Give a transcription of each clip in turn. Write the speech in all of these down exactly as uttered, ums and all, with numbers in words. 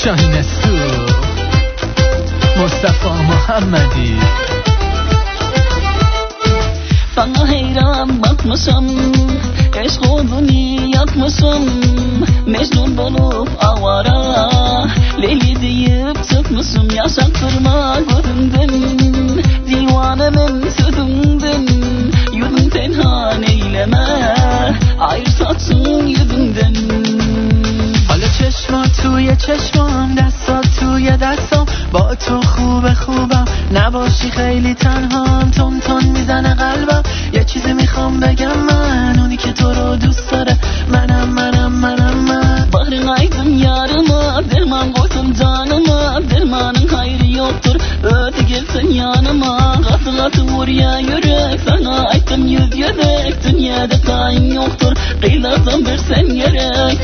شاهین سو مصطفی محمدی Sana heyran bakmışım, eşk odunu yakmışım, Mecnun bulup avara, Leyli deyip çıkmışım, yaşattırma gözümdün, divanemin sözümdün, yüzün tenhan eyleme, ayırsatsın yüzünden. حالا چشمات توی چشمام دستات توی دستام با تو خوبه خوبم نباشی خیلی تنهام تون تون میزنه قلبم یه چیزی میخوام بگم من اونی که تو رو دوست داره منم منم منم من Bahrın aydın yarıma derman koydum canıma dermanın hayrı yoktur öde gelsen yanıma katı katı vur ya yürek sana aytım yüz yüzek dünyada tayin yoktur kıyılardan versen gerek.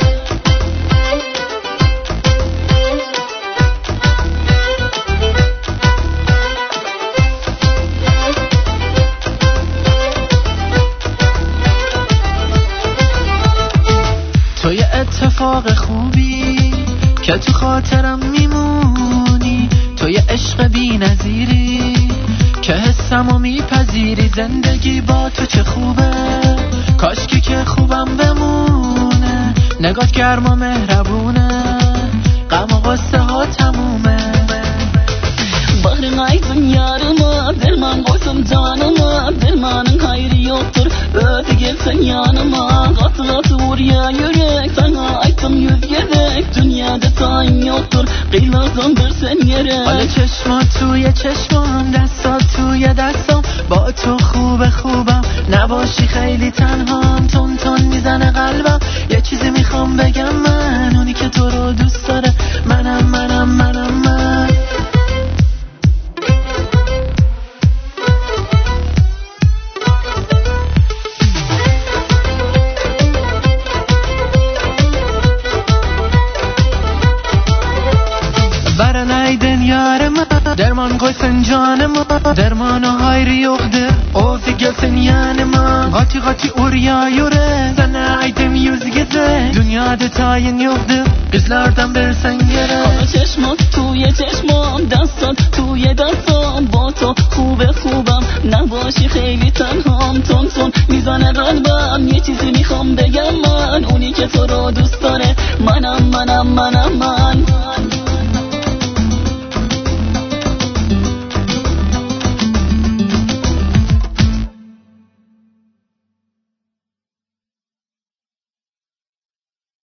توی اتفاق خوبی که تو خاطرم میمونی توی عشق بی نظیری که حسمو میپذیری زندگی با تو چه خوبه کاشکی که خوبم بمونه نگات گرم و مهربونه غم و غصه ها تمومه Bahrın aydın yarıma derman koydum canıma dermanın hayrı yoktur öde gelsen yanıma katı katı vur ya yürek sana aytım yüz yedek dünyada tayin yoktur kıyılardan versen gerek. حالا چشمات توی چشمام دستات توی دستام با تو خوبه خوبم نباشی خیلی تنهام تون تون میزنه قلبم یه چیزی میخوام بگم من اونی که تو رو دوست داره منم منم منم من Baran aydın yarıma derman koysan canıma dermanı hayrı yoktur ozi gelsen yanıma Gati gati oraya yürü sana aydın yüz geze dünyada tayin yoktur kızlardan versen gerek. حالا چشمات توی چشمام دستات توی دستام با تو خوبه خوبم نباشی خیلی تنهام تون تون میزنه قلبم یه چیزی میخوام بگم من اونی که تو رو دوست داره منم منم منم من